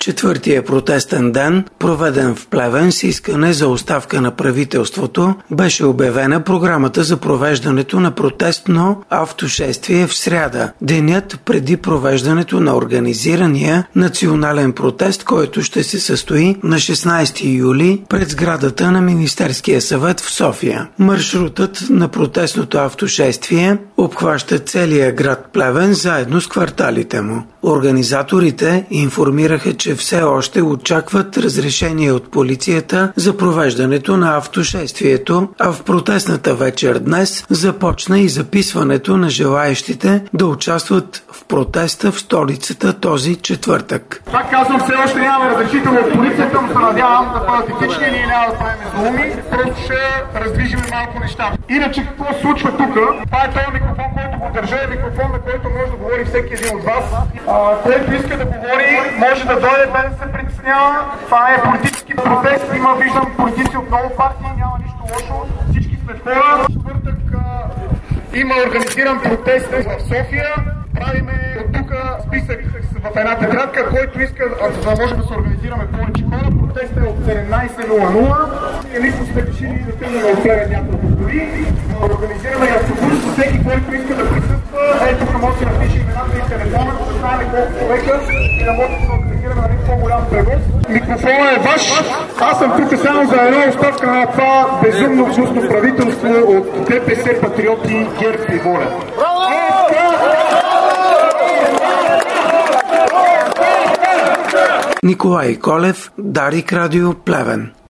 Четвъртия протестен ден, проведен в Плевен с искане за оставка на правителството, беше обявена програмата за провеждането на протестно автошествие в сряда, денят преди провеждането на организирания национален протест, който ще се състои на 16 юли пред сградата на Министерския съвет в София. Маршрутът на протестното автошествие обхваща целия град Плевен заедно с кварталите му. Организаторите информираха, че все още очакват разрешение от полицията за провеждането на автошествието, а в протестната вечер днес започна и записването на желаещите да участват в протеста в столицата този четвъртък. Пак казвам, все още нямаме разрешително от полицията, но се надявам да бъдат етични или няма да правим злоуми, просто ще раздвижим малко неща. Иначе какво се случва тук? Това е този микрофон, който го държа, е микрофон, на който може да говори всеки един от вас. Който иска да говори, може да дойде без да се притеснява. Това е политически протест, виждам политици от много партии, няма нищо лошо, всички сме хора. В четвъртък има организиран протест в София. Правиме от тук списък в една тетрадка, който иска, за да можем да се организираме повече хора. Протестът е от 17:00. Ние лично сме решили да стигнем от Плевен няколко коли. Организираме автобус, всеки, който иска да присъства, тук може да напише имената и телефона, да знаем колко човека и да може да се организираме на един по-голям превоз. Микрофонът е ваш. Аз съм тук само за една оставка на това безумно гнусно правителство от ДПС, Патриоти, ГЕРБ и Воля. Николай Колев, Дарик Радио, Плевен.